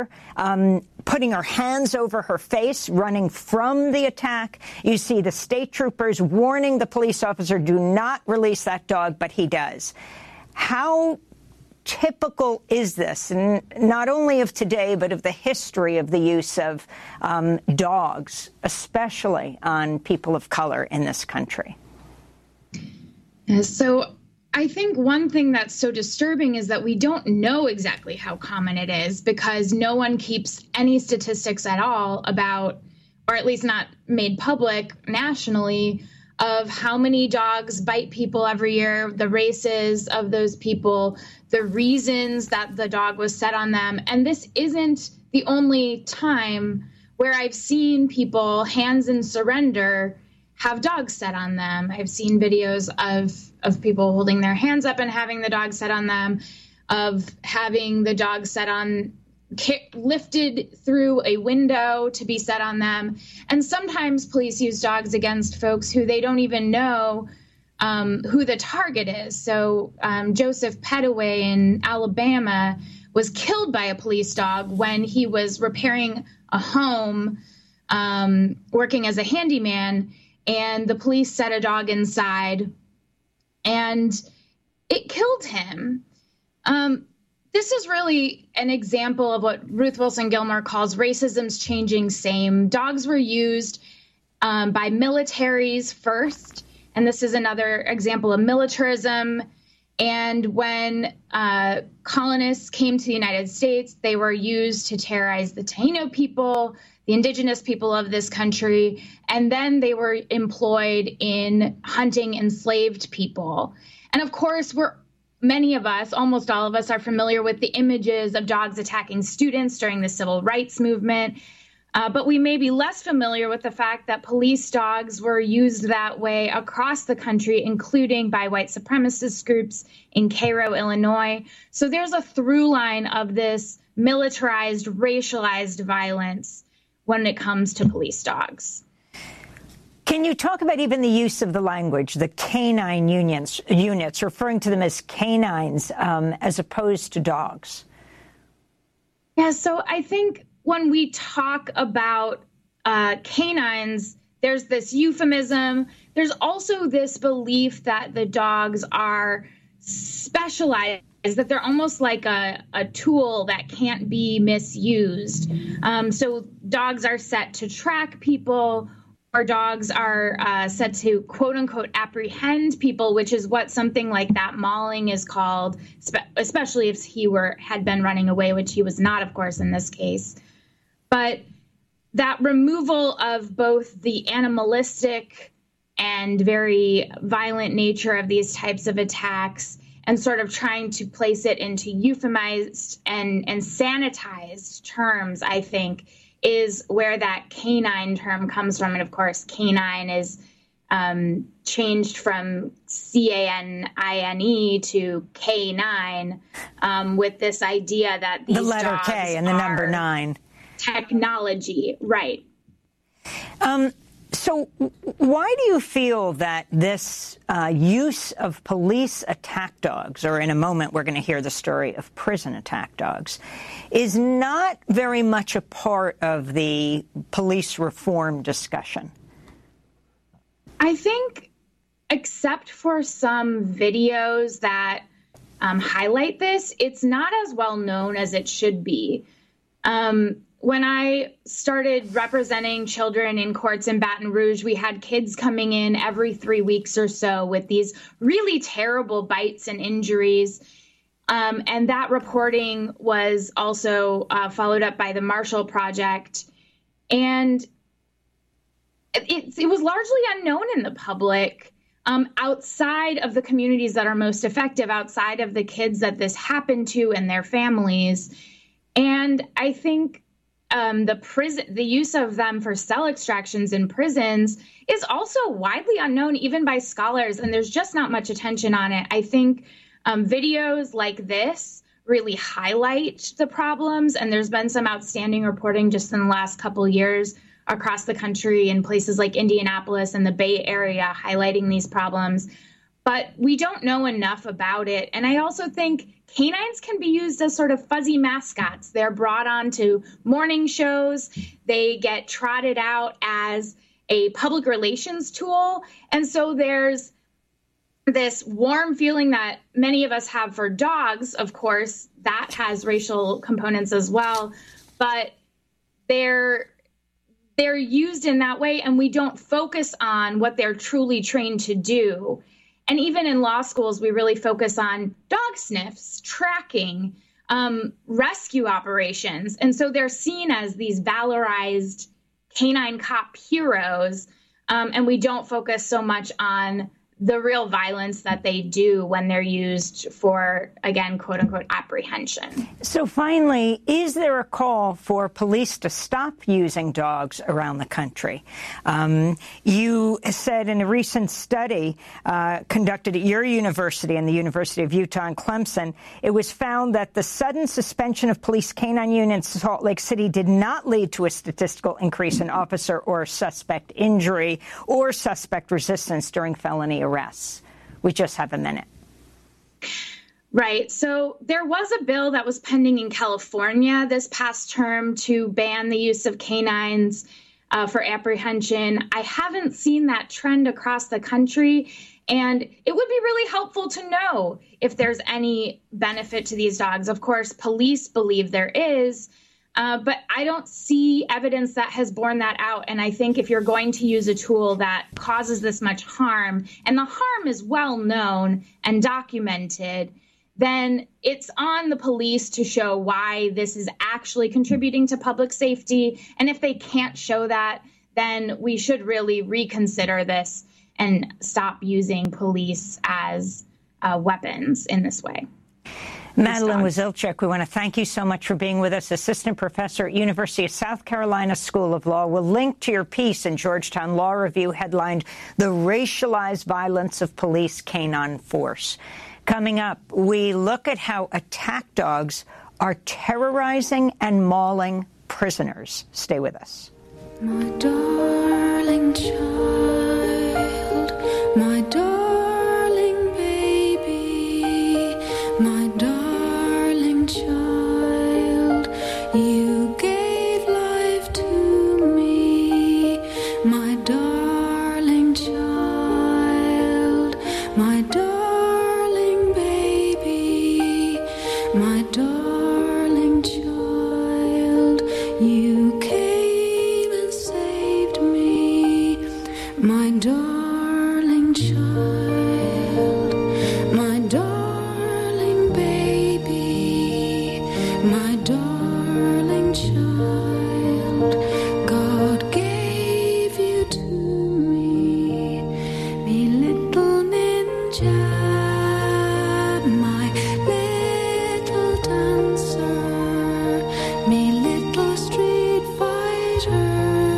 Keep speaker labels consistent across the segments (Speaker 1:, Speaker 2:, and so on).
Speaker 1: putting her hands over her face, running from the attack. You see the state troopers warning the police officer, do not release that dog, but he does. How typical is this, and not only of today, but of the history of the use of dogs, especially on people of color in this country?
Speaker 2: So I think one thing that's so disturbing is that we don't know exactly how common it is, because no one keeps any statistics at all about, or at least not made public nationally, of how many dogs bite people every year, the races of those people, the reasons that the dog was set on them. And this isn't the only time where I've seen people, hands in surrender, have dogs set on them. I've seen videos of people holding their hands up and having the dog set on them, of having the dog set on, lifted through a window to be set on them. And sometimes police use dogs against folks who they don't even know who the target is. So Joseph Pettaway in Alabama was killed by a police dog when he was repairing a home, working as a handyman, and the police set a dog inside and it killed him. This is really an example of what Ruth Wilson Gilmore calls racism's changing same. Dogs were used by militaries first, and this is another example of militarism. And when colonists came to the United States, they were used to terrorize the Taino people, the indigenous people of this country, and then they were employed in hunting enslaved people. And of course, many of us, almost all of us, are familiar with the images of dogs attacking students during the civil rights movement. But we may be less familiar with the fact that police dogs were used that way across the country, including by white supremacist groups in Cairo, Illinois. So there's a through line of this militarized, racialized violence when it comes to police dogs.
Speaker 1: Can you talk about even the use of the language, the canine units, referring to them as canines as opposed to dogs?
Speaker 2: Yeah, so I think when we talk about canines, there's this euphemism. There's also this belief that the dogs are specialized, that they're almost like a tool that can't be misused. So dogs are set to track people, or dogs are set to, quote unquote, apprehend people, which is what something like that mauling is called, especially if he had been running away, which he was not, of course, in this case. But that removal of both the animalistic and very violent nature of these types of attacks, and sort of trying to place it into euphemized and sanitized terms, I think, is where that canine term comes from. And of course, canine is changed from CANINE to K9, with this idea that these
Speaker 1: the letter
Speaker 2: dogs
Speaker 1: K and the number 9.
Speaker 2: Technology, right.
Speaker 1: So why do you feel that this use of police attack dogs, or in a moment we're going to hear the story of prison attack dogs, is not very much a part of the police reform discussion?
Speaker 2: I think, except for some videos that highlight this, it's not as well known as it should be. When I started representing children in courts in Baton Rouge, we had kids coming in every 3 weeks or so with these really terrible bites and injuries. And that reporting was also followed up by the Marshall Project. And it was largely unknown in the public, outside of the communities that are most effective, outside of the kids that this happened to and their families. And I think the use of them for cell extractions in prisons is also widely unknown, even by scholars, and there's just not much attention on it. I think videos like this really highlight the problems, and there's been some outstanding reporting just in the last couple of years across the country in places like Indianapolis and the Bay Area highlighting these problems. but we don't know enough about it. And I also think canines can be used as sort of fuzzy mascots. They're brought on to morning shows. They get trotted out as a public relations tool. And so there's this warm feeling that many of us have for dogs. Of course, that has racial components as well, but they're used in that way, and we don't focus on what they're truly trained to do. And even in law schools, we really focus on dog sniffs, tracking, rescue operations. And so they're seen as these valorized canine cop heroes, and we don't focus so much on the real violence that they do when they're used for, again, quote unquote, apprehension.
Speaker 1: So finally, is there a call for police to stop using dogs around the country? You said in a recent study conducted at your university and the University of Utah and Clemson, it was found that the sudden suspension of police canine units in Salt Lake City did not lead to a statistical increase in officer or suspect injury or suspect resistance during felony arrests. We just have a minute.
Speaker 2: Right. So there was a bill that was pending in California this past term to ban the use of canines for apprehension. I haven't seen that trend across the country, and it would be really helpful to know if there's any benefit to these dogs. Of course, police believe there is, but I don't see evidence that has borne that out. And I think if you're going to use a tool that causes this much harm, and the harm is well known and documented, then it's on the police to show why this is actually contributing to public safety. And if they can't show that, then we should really reconsider this and stop using police as weapons in this way.
Speaker 1: Madeline Wasilchuk, we want to thank you so much for being with us, assistant professor at University of South Carolina School of Law. We'll link to your piece in Georgetown Law Review headlined "The Racialized Violence of Police Canine Force." Coming up, we look at how attack dogs are terrorizing and mauling prisoners. Stay with us.
Speaker 3: My darling child, my darling baby, my darling child, you gave life to me, my darling child, my darling baby, my darling child, you came and saved me, my darling child, my darling baby, my darling child, God gave you to me, little ninja, my little dancer, me little street fighter,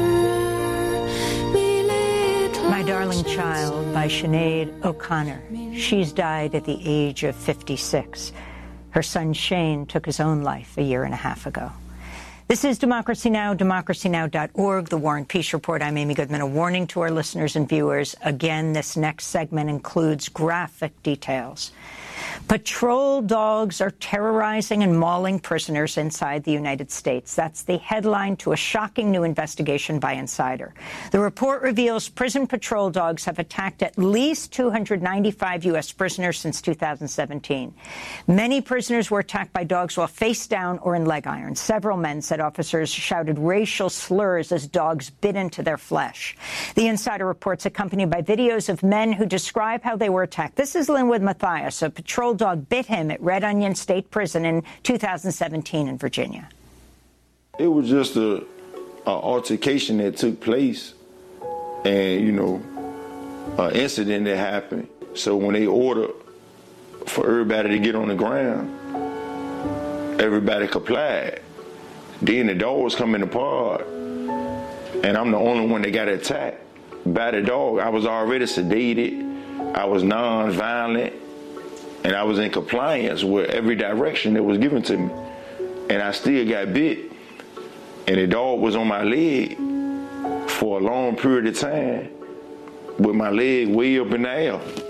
Speaker 3: me little
Speaker 1: My Darling Child by Sinead O'Connor. She's died at the age of 56. Her son Shane took his own life a year and a half ago. This is Democracy Now!, democracynow.org, The War and Peace Report. I'm Amy Goodman. A warning to our listeners and viewers. Again, this next segment includes graphic details. Patrol dogs are terrorizing and mauling prisoners inside the United States. That's the headline to a shocking new investigation by Insider. The report reveals prison patrol dogs have attacked at least 295 U.S. prisoners since 2017. Many prisoners were attacked by dogs while face down or in leg irons. Several men said officers shouted racial slurs as dogs bit into their flesh. The Insider report's accompanied by videos of men who describe how they were attacked. This is Linwood Mathias. A patrol dog bit him at Red Onion State Prison in 2017 in Virginia.
Speaker 4: It was just an altercation that took place and, an incident that happened. So when they ordered for everybody to get on the ground, everybody complied. Then the dogs come apart, and I'm the only one that got attacked by the dog. I was already sedated. I was non-violent. And I was in compliance with every direction that was given to me. And I still got bit. And the dog was on my leg for a long period of time with my leg way up in the air.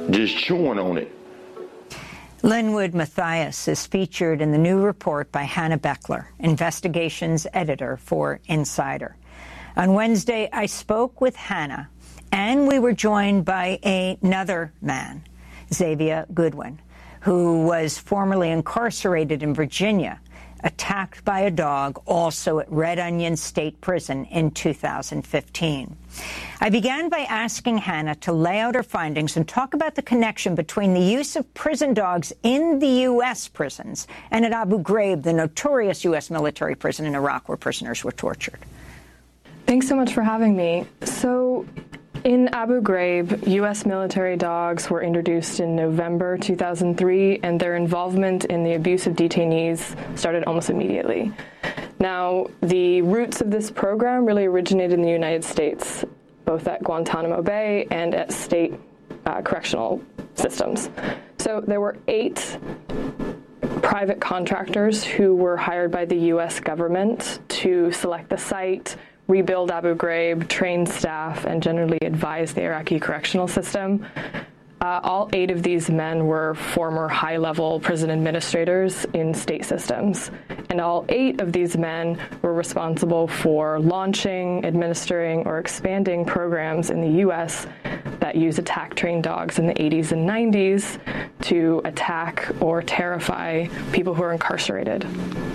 Speaker 4: just chewing on it.
Speaker 1: Linwood Mathias is featured in the new report by Hannah Beckler, investigations editor for Insider. On Wednesday, I spoke with Hannah, and we were joined by another man, Xavier Goodwin, who was formerly incarcerated in Virginia, attacked by a dog, also at Red Onion State Prison in 2015. I began by asking Hannah to lay out her findings and talk about the connection between the use of prison dogs in the U.S. prisons and at Abu Ghraib, the notorious U.S. military prison in Iraq where prisoners were tortured.
Speaker 5: Thanks so much for having me. So, in Abu Ghraib, U.S. military dogs were introduced in November 2003, and their involvement in the abuse of detainees started almost immediately. Now, the roots of this program really originated in the United States, both at Guantanamo Bay and at state correctional systems. So there were 8 private contractors who were hired by the U.S. government to select the site, rebuild Abu Ghraib, train staff, and generally advise the Iraqi correctional system. All 8 of these men were former high-level prison administrators in state systems. And all 8 of these men were responsible for launching, administering, or expanding programs in the U.S. that use attack-trained dogs in the 80s and 90s to attack or terrify people who are incarcerated.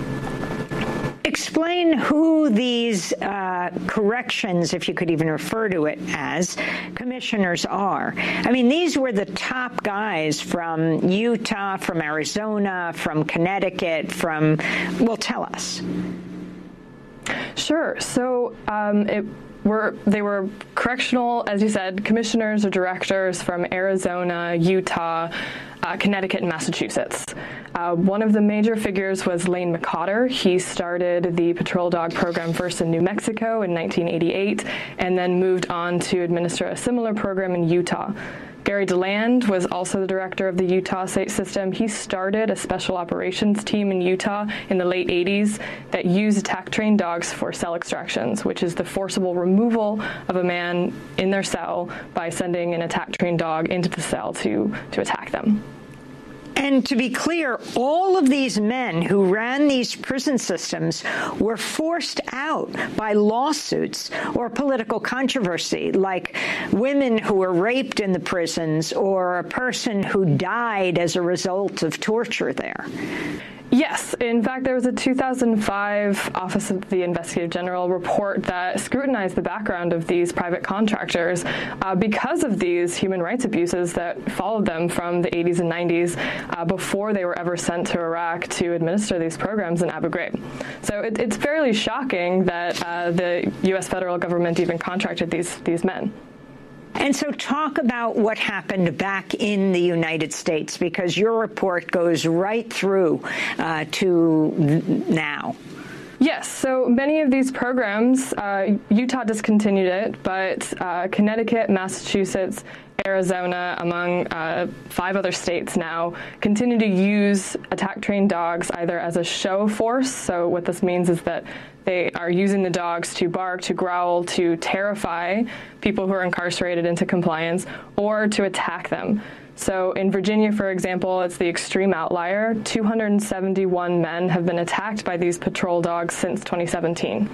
Speaker 1: Explain who these corrections, if you could even refer to it as, commissioners are. I mean, these were the top guys from Utah, from Arizona, from Connecticut, well, tell us.
Speaker 5: Sure. So they were correctional, as you said, commissioners or directors from Arizona, Utah, Connecticut, and Massachusetts. One of the major figures was Lane McCotter. He started the patrol dog program first in New Mexico in 1988 and then moved on to administer a similar program in Utah. Gary DeLand was also the director of the Utah state system. He started a special operations team in Utah in the late 80s that used attack-trained dogs for cell extractions, which is the forcible removal of a man in their cell by sending an attack-trained dog into the cell to attack them.
Speaker 1: And to be clear, all of these men who ran these prison systems were forced out by lawsuits or political controversy, like women who were raped in the prisons or a person who died as a result of torture there.
Speaker 5: Yes. In fact, there was a 2005 Office of the Investigator General report that scrutinized the background of these private contractors because of these human rights abuses that followed them from the 80s and 90s before they were ever sent to Iraq to administer these programs in Abu Ghraib. So it's fairly shocking that the U.S. federal government even contracted these men.
Speaker 1: And so talk about what happened back in the United States, because your report goes right through to now.
Speaker 5: Yes, so many of these programs, Utah discontinued it, but Connecticut, Massachusetts, Arizona, among 5 other states now, continue to use attack-trained dogs either as a show force. So what this means is that they are using the dogs to bark, to growl, to terrify people who are incarcerated into compliance, or to attack them. So in Virginia, for example, it's the extreme outlier. 271 men have been attacked by these patrol dogs since 2017.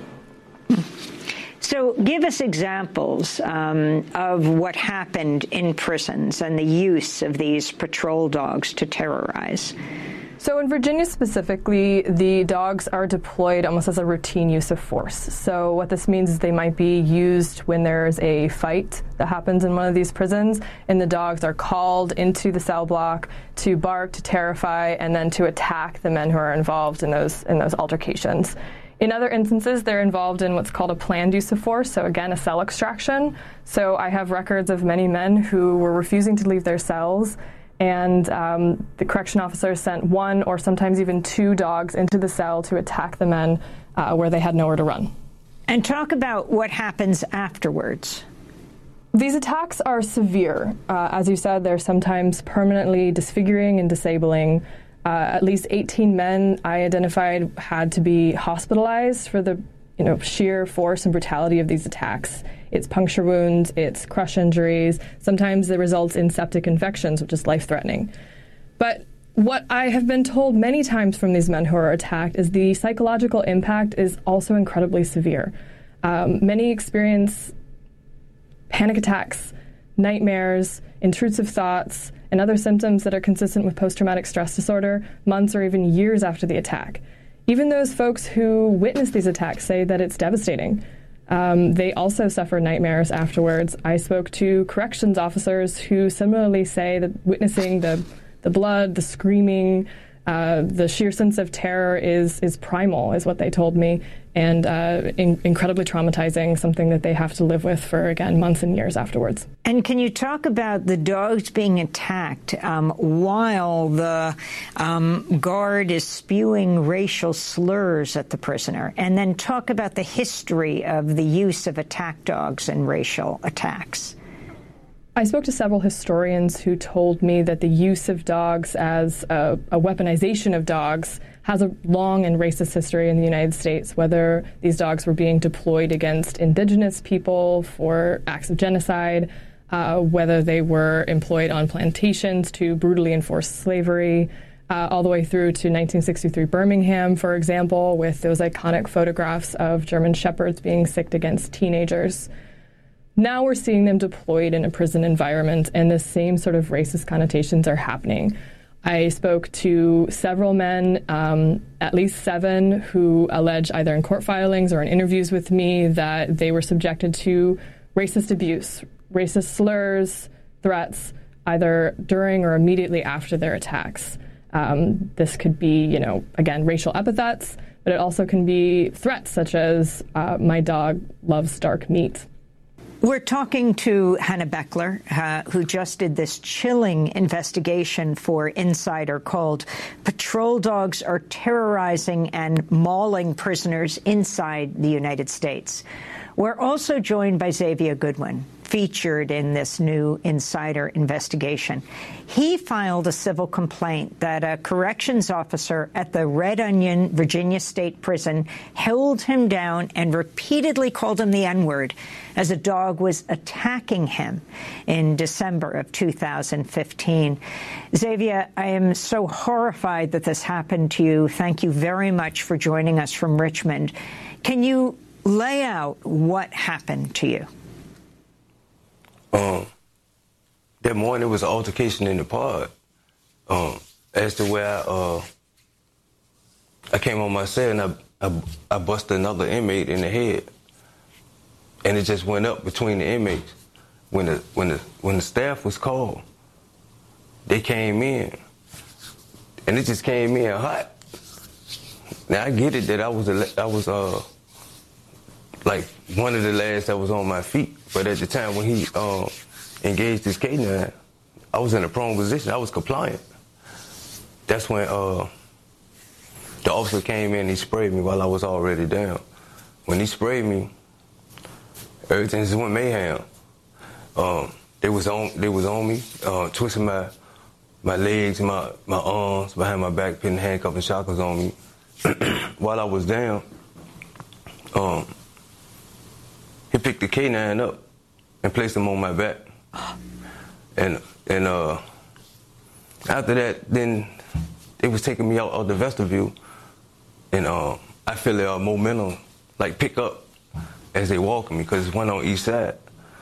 Speaker 1: So give us examples of what happened in prisons and the use of these patrol dogs to terrorize.
Speaker 5: So in Virginia specifically, the dogs are deployed almost as a routine use of force. So what this means is they might be used when there's a fight that happens in one of these prisons, and the dogs are called into the cell block to bark, to terrify, and then to attack the men who are involved in those altercations. In other instances, they're involved in what's called a planned use of force, so again, a cell extraction. So I have records of many men who were refusing to leave their cells, and the correction officer sent 1 or sometimes even 2 dogs into the cell to attack the men where they had nowhere to run.
Speaker 1: And talk about what happens afterwards.
Speaker 5: These attacks are severe. As you said, they're sometimes permanently disfiguring and disabling. At least 18 men I identified had to be hospitalized for the sheer force and brutality of these attacks. It's puncture wounds, it's crush injuries. Sometimes it results in septic infections, which is life-threatening. But what I have been told many times from these men who are attacked is the psychological impact is also incredibly severe. Many experience panic attacks, nightmares, intrusive thoughts, and other symptoms that are consistent with post-traumatic stress disorder months or even years after the attack. Even those folks who witness these attacks say that it's devastating. They also suffer nightmares afterwards. I spoke to corrections officers who similarly say that witnessing the blood, the screaming, the sheer sense of terror is primal, is what they told me, and incredibly traumatizing, something that they have to live with for, again, months and years afterwards.
Speaker 1: And can you talk about the dogs being attacked while the guard is spewing racial slurs at the prisoner? And then talk about the history of the use of attack dogs and racial attacks.
Speaker 5: I spoke to several historians who told me that the use of dogs as a weaponization of dogs has a long and racist history in the United States, whether these dogs were being deployed against indigenous people for acts of genocide, whether they were employed on plantations to brutally enforce slavery, all the way through to 1963 Birmingham, for example, with those iconic photographs of German shepherds being sicked against teenagers. Now we're seeing them deployed in a prison environment, and the same sort of racist connotations are happening. I spoke to several men, at least 7, who allege either in court filings or in interviews with me that they were subjected to racist abuse, racist slurs, threats, either during or immediately after their attacks. This could be, again, racial epithets, but it also can be threats such as, my dog loves dark meat.
Speaker 1: We're talking to Hannah Beckler, who just did this chilling investigation for Insider called Patrol Dogs Are Terrorizing and Mauling Prisoners Inside the United States. We're also joined by Xavier Goodwin, featured in this new Insider investigation. He filed a civil complaint that a corrections officer at the Red Onion, Virginia State Prison held him down and repeatedly called him the N-word as a dog was attacking him in December of 2015. Xavier, I am so horrified that this happened to you. Thank you very much for joining us from Richmond. Can you lay out what happened to you?
Speaker 6: That morning was an altercation in the pod. As to where I came on my cell and I busted another inmate in the head, and it just went up between the inmates. When the staff was called, they came in, and it just came in hot. Now I get it that I was like one of the last that was on my feet, but at the time when he engaged his canine, I was in a prone position. I was compliant. That's when the officer came in and he sprayed me while I was already down. When he sprayed me, everything just went mayhem. They was on me, twisting my legs, my arms behind my back, putting handcuffs and shackles on me. While I was down, he picked the canine up and placed him on my back. And after that, then they was taking me out of the vestibule, and I feel the momentum like pick up as they walking me, because it's one on each side.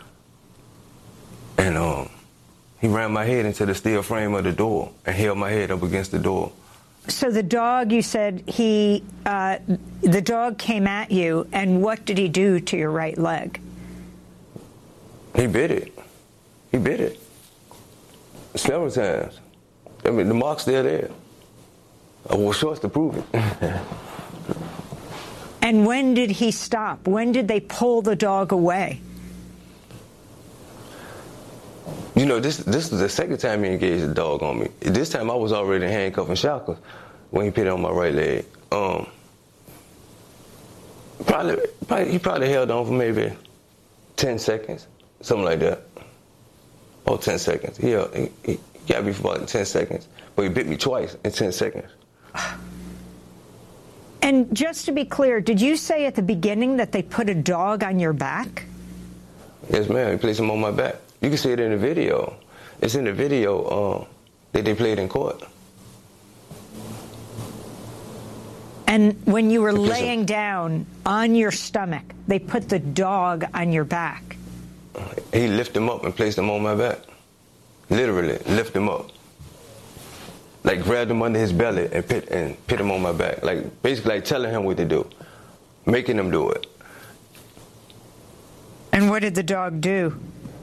Speaker 6: And he ran my head into the steel frame of the door and held my head up against the door.
Speaker 1: So the dog, you said the dog came at you, and what did he do to your right leg?
Speaker 6: He bit it. He bit it. Several times. I mean, the mark's still there. I wore shorts to prove it.
Speaker 1: And when did he stop? When did they pull the dog away?
Speaker 6: This is the second time he engaged the dog on me. This time I was already in handcuffs and shackles when he put it on my right leg. He probably held on for maybe 10 seconds, something like that. 10 seconds. He got me for about 10 seconds, but he bit me twice in 10 seconds.
Speaker 1: And just to be clear, did you say at the beginning that they put a dog on your back?
Speaker 6: Yes, ma'am. They placed him on my back. You can see it in the video. It's in the video that they played in court.
Speaker 1: And when you were laying down on your stomach, they put the dog on your back.
Speaker 6: He lifted him up and placed him on my back. Literally, lift him up. Like grabbed him under his belly and put him on my back. Like basically like telling him what to do, making him do it.
Speaker 1: And what did the dog do?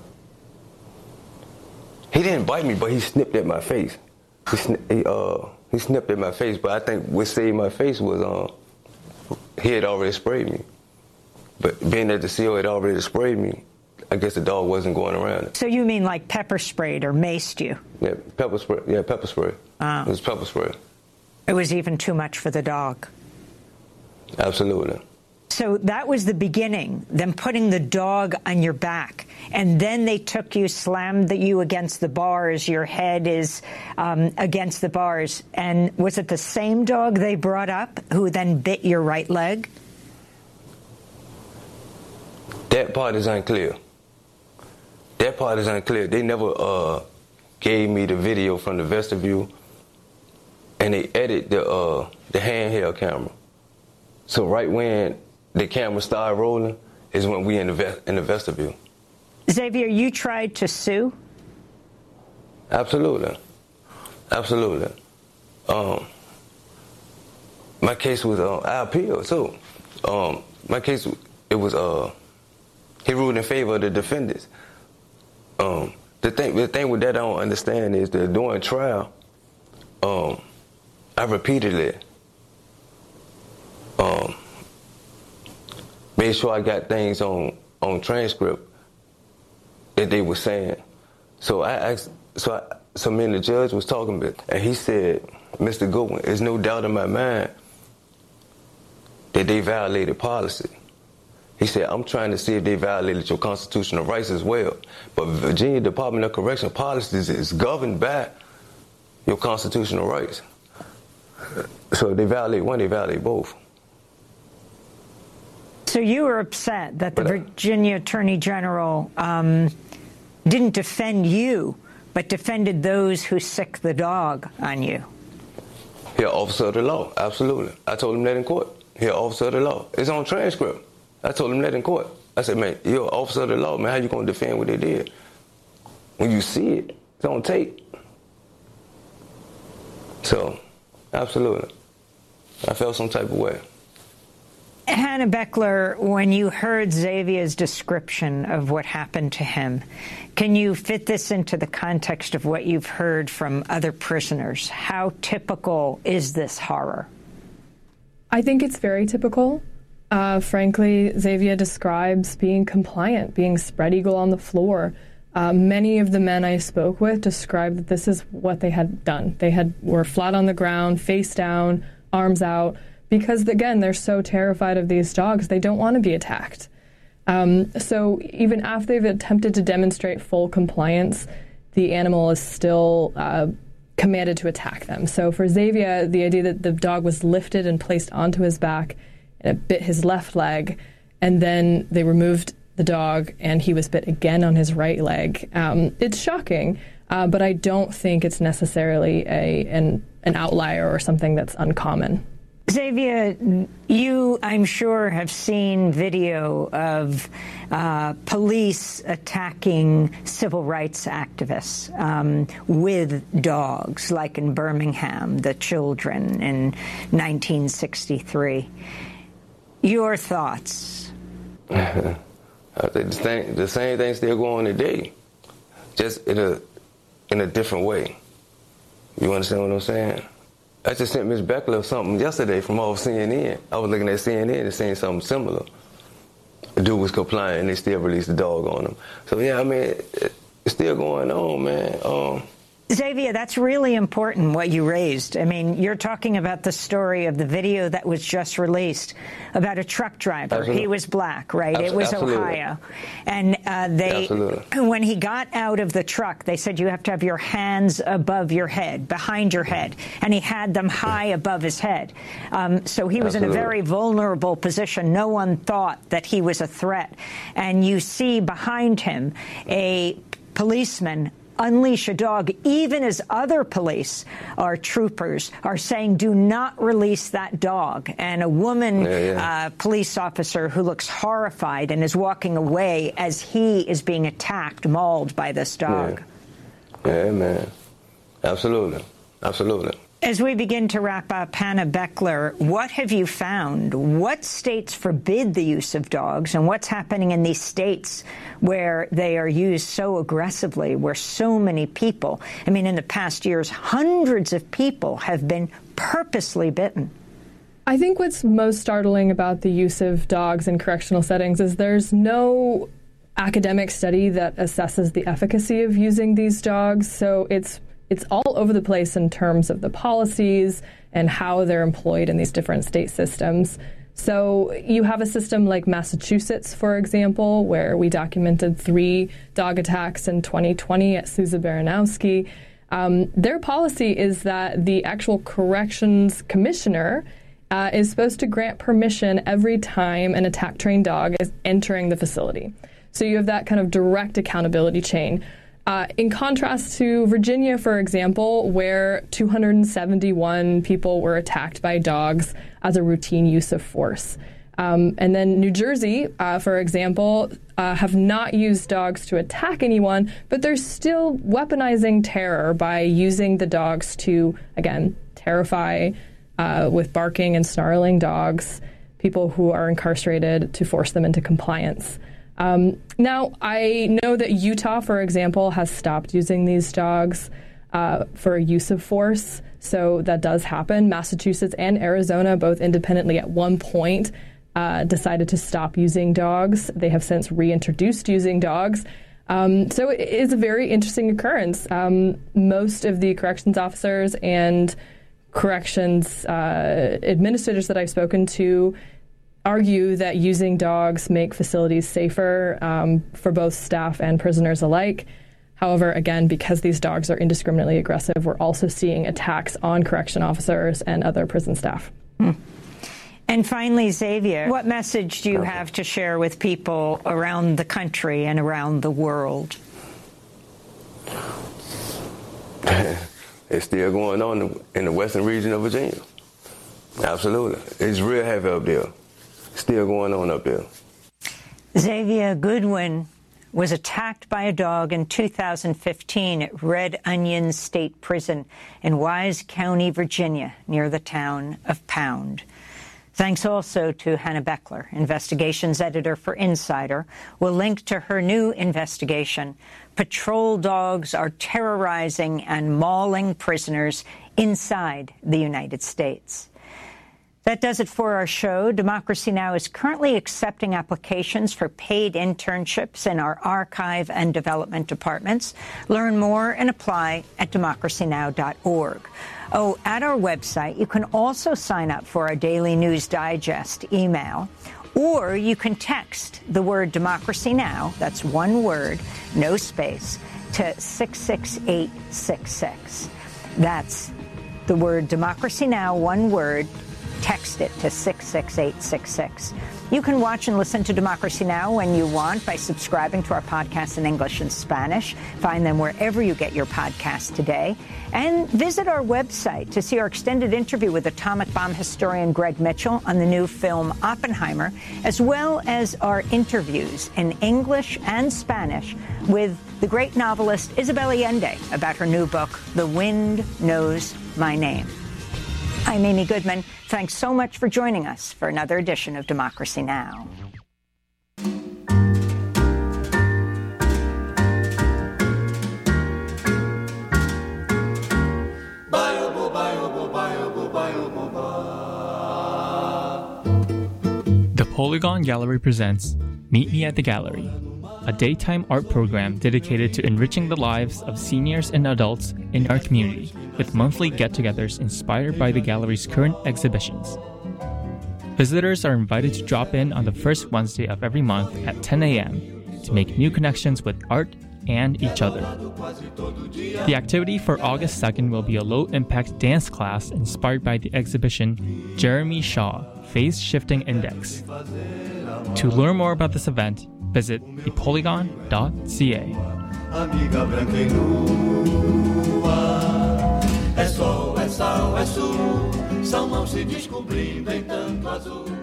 Speaker 6: He didn't bite me, but he snipped at my face. He snipped at my face, but I think what saved my face was he had already sprayed me. But being that the CO had already sprayed me, I guess the dog wasn't going around it.
Speaker 1: So you mean like pepper sprayed or maced you?
Speaker 6: Yeah, pepper spray. Yeah, pepper spray.
Speaker 1: Oh.
Speaker 6: It was pepper spray.
Speaker 1: It was even too much for the dog.
Speaker 6: Absolutely.
Speaker 1: So that was the beginning, them putting the dog on your back. And then they took you, slammed you against the bars. Your head is against the bars. And was it the same dog they brought up who then bit your right leg?
Speaker 6: That part is unclear. That part is unclear. They never gave me the video from the vestibule, and they edited the handheld camera. So right when the camera started rolling is when we in the vestibule.
Speaker 1: Xavier, you tried to sue?
Speaker 6: Absolutely. Absolutely. My case was, I appealed too. My case, it was, he ruled in favor of the defendants. The thing with that I don't understand is that during trial, I repeatedly made sure I got things on transcript that they were saying. So I asked, so me and the judge was talking about it, and he said, Mr. Goodwin, there's no doubt in my mind that they violated policy. He said, I'm trying to see if they violated your constitutional rights as well. But Virginia Department of Correction policies is governed by your constitutional rights. So if they violate one, they violate both.
Speaker 1: So you were upset that the Virginia Attorney General didn't defend you, but defended those who sicked the dog on you.
Speaker 6: He's an officer of the law, absolutely. I told him that in court. He's an officer of the law. It's on transcript. I told him that in court. I said, man, you're an officer of the law, man. How you going to defend what they did? When you see it, it's on tape. So, absolutely. I felt some type of way.
Speaker 1: Hannah Beckler, when you heard Xavier's description of what happened to him, can you fit this into the context of what you've heard from other prisoners? How typical is this horror?
Speaker 5: I think it's very typical. Frankly, Xavier describes being compliant, being spread eagle on the floor. Many of the men I spoke with described that this is what they had done. They were flat on the ground, face down, arms out, because, again, they're so terrified of these dogs, they don't want to be attacked. So even after they've attempted to demonstrate full compliance, the animal is still commanded to attack them. So for Xavier, the idea that the dog was lifted and placed onto his back and it bit his left leg, and then they removed the dog and he was bit again on his right leg. It's shocking, but I don't think it's necessarily an outlier or something that's uncommon.
Speaker 1: Xavier, you, I'm sure, have seen video of police attacking civil rights activists with dogs, like in Birmingham, the children in 1963. Your thoughts?
Speaker 6: I think the same thing still going on today, just in a different way. You understand what I'm saying? I just sent Ms. Beckler something yesterday from off CNN. I was looking at CNN and seeing something similar. The dude was compliant and they still released the dog on him. So yeah, I mean, it's still going on, man.
Speaker 1: Xavier, that's really important what you raised. I mean, you're talking about the story of the video that was just released about a truck driver.
Speaker 6: Absolutely.
Speaker 1: He was black, right? It was
Speaker 6: Absolutely.
Speaker 1: Ohio. And when he got out of the truck, they said you have to have your hands above your head, behind your head. And he had them high above his head. So he was in a very vulnerable position. No one thought that he was a threat. And you see behind him a policeman unleash a dog, even as other police or troopers are saying, do not release that dog. And a woman police officer who looks horrified and is walking away as he is being attacked, mauled by this dog.
Speaker 6: Yeah, man. Absolutely. Absolutely.
Speaker 1: As we begin to wrap up, Hannah Beckler, what have you found? What states forbid the use of dogs, and what's happening in these states where they are used so aggressively, where so many people, I mean, in the past years, hundreds of people have been purposely bitten?
Speaker 5: I think what's most startling about the use of dogs in correctional settings is there's no academic study that assesses the efficacy of using these dogs, so it's all over the place in terms of the policies and how they're employed in these different state systems. So you have a system like Massachusetts, for example, where we documented 3 dog attacks in 2020 at Sousa Baranowski. Their policy is that the actual corrections commissioner is supposed to grant permission every time an attack-trained dog is entering the facility. So you have that kind of direct accountability chain. In contrast to Virginia, for example, where 271 people were attacked by dogs as a routine use of force. And then New Jersey, for example, have not used dogs to attack anyone, but they're still weaponizing terror by using the dogs to, again, terrify with barking and snarling dogs, people who are incarcerated, to force them into compliance. Now, I know that Utah, for example, has stopped using these dogs for use of force, so that does happen. Massachusetts and Arizona, both independently at one point, decided to stop using dogs. They have since reintroduced using dogs. So it is a very interesting occurrence. Most of the corrections officers and corrections administrators that I've spoken to argue that using dogs make facilities safer for both staff and prisoners alike. However, again, because these dogs are indiscriminately aggressive, we're also seeing attacks on correction officers and other prison staff.
Speaker 1: And finally, Xavier, what message do you have to share with people around the country and around the world?
Speaker 6: It's still going on in the western region of Virginia. Absolutely. It's real heavy up there. Still going on up there.
Speaker 1: Xavier Goodwin was attacked by a dog in 2015 at Red Onion State Prison in Wise County, Virginia, near the town of Pound. Thanks also to Hannah Beckler, investigations editor for Insider. We'll link to her new investigation. Patrol dogs are terrorizing and mauling prisoners inside the United States. That does it for our show. Democracy Now! Is currently accepting applications for paid internships in our archive and development departments. Learn more and apply at democracynow.org. Oh, at our website, you can also sign up for our daily news digest email, or you can text the word Democracy Now!, that's one word, no space, to 66866. That's the word Democracy Now!, one word. Text it to 66866. You can watch and listen to Democracy Now! When you want by subscribing to our podcasts in English and Spanish. Find them wherever you get your podcasts today. And visit our website to see our extended interview with atomic bomb historian Greg Mitchell on the new film Oppenheimer, as well as our interviews in English and Spanish with the great novelist Isabel Allende about her new book, The Wind Knows My Name. I'm Amy Goodman. Thanks so much for joining us for another edition of Democracy Now!
Speaker 7: The Polygon Gallery presents Meet Me at the Gallery, a daytime art program dedicated to enriching the lives of seniors and adults in our community, with monthly get-togethers inspired by the gallery's current exhibitions. Visitors are invited to drop in on the first Wednesday of every month at 10 a.m. to make new connections with art and each other. The activity for August 2nd will be a low-impact dance class inspired by the exhibition Jeremy Shaw, Phase Shifting Index. To learn more about this event, visit thepolygon.ca.
Speaker 8: Amiga branca e nua, é sol, é sal, é sul, são mãos se descobrindo em tanto azul.